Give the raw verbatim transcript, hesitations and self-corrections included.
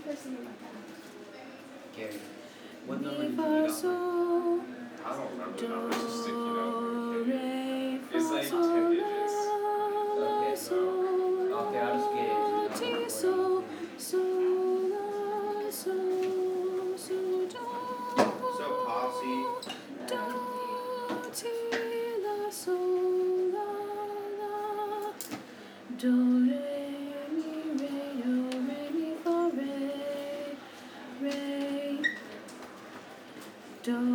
person in my family. Gary. What number did you read off? I don't remember the numbers, just sticky note. It's like ten digits. Okay, So, okay, I'll just get it. So, so, so, so, So, posse. do, ti, la, so, la, la, do, re, mi, re, do, re, mi, fa, re, re, do.